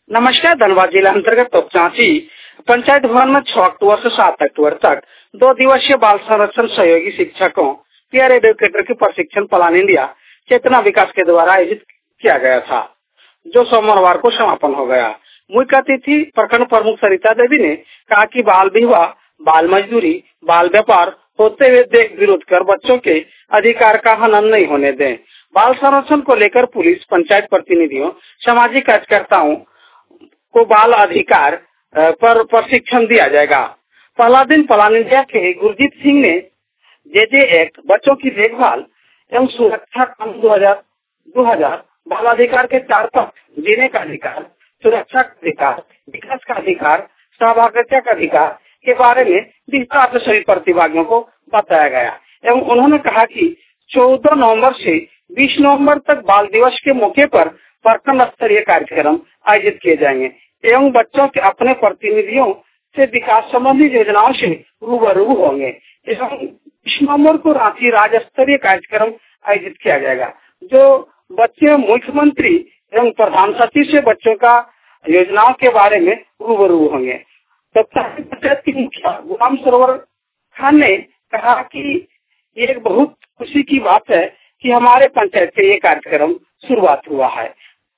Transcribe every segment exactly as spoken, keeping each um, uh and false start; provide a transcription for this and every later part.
नमस्कार। धनबाद जिला अंतर्गत तोपचांची पंचायत भवन में छह अक्टूबर से सात अक्टूबर तक दो दिवसीय बाल संरक्षण सहयोगी शिक्षकों पीआर एडुकेटर की प्रशिक्षण प्लान इंडिया चेतना विकास के द्वारा आयोजित किया गया था, जो सोमवार को समापन हो गया। मुख्य अतिथि प्रखंड प्रमुख सरिता देवी ने कहा कि बाल विवाह, बाल मजदूरी, बाल व्यापार होते हुए देख विरोध कर बच्चों के अधिकार का हनन नहीं होने दें। बाल संरक्षण को लेकर पुलिस, पंचायत प्रतिनिधियों, सामाजिक कार्यकर्ताओं को बाल अधिकार पर प्रशिक्षण दिया जाएगा। पहला दिन प्लान इंडिया के गुरजीत सिंह ने जे जे एक्ट, बच्चों की देखभाल एवं सुरक्षा कानून दो हजार, बाल अधिकार के चार पक्ष, जीने का अधिकार, सुरक्षा का अधिकार, विकास का अधिकार, सहभागिता का अधिकार के बारे में विस्तार से सभी प्रतिभागियों को बताया गया एवं उन्होंने कहा कि चौदह नवंबर से बीस नवंबर तक बाल दिवस के मौके पर प्रखंड स्तरीय कार्यक्रम आयोजित किए जाएंगे एवं बच्चों के अपने प्रतिनिधियों से विकास संबंधी योजनाओं से रूबरू होंगे एवं बीस नवंबर को रांची राज्य स्तरीय कार्यक्रम आयोजित किया जाएगा, जो बच्चे मुख्यमंत्री एवं प्रधान सचिव से बच्चों का योजनाओं के बारे में रूबरू होंगे। तो पंचायत की मुखिया गुलाम सरोवर खान ने कहा कि ये एक बहुत खुशी की बात है कि हमारे पंचायत से ये कार्यक्रम शुरुआत हुआ है।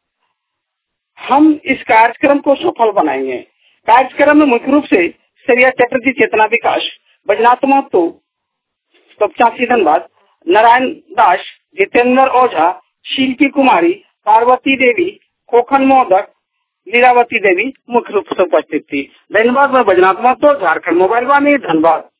हम इस कार्यक्रम को सफल बनाएंगे। कार्यक्रम में मुख्य रूप से सरिया चटर्जी चेतना विकास, बैजनाथ महतो तोपचांची धनबाद, नारायण दास, जितेंद्र ओझा, शिल्पी कुमारी, पार्वती देवी, खोखन मोदक, लीलावती देवी मुख्य रूप से उपस्थित थी। धनबाद में बैजनाथ महतो, झारखंड मोबाइल वाणी, धनबाद।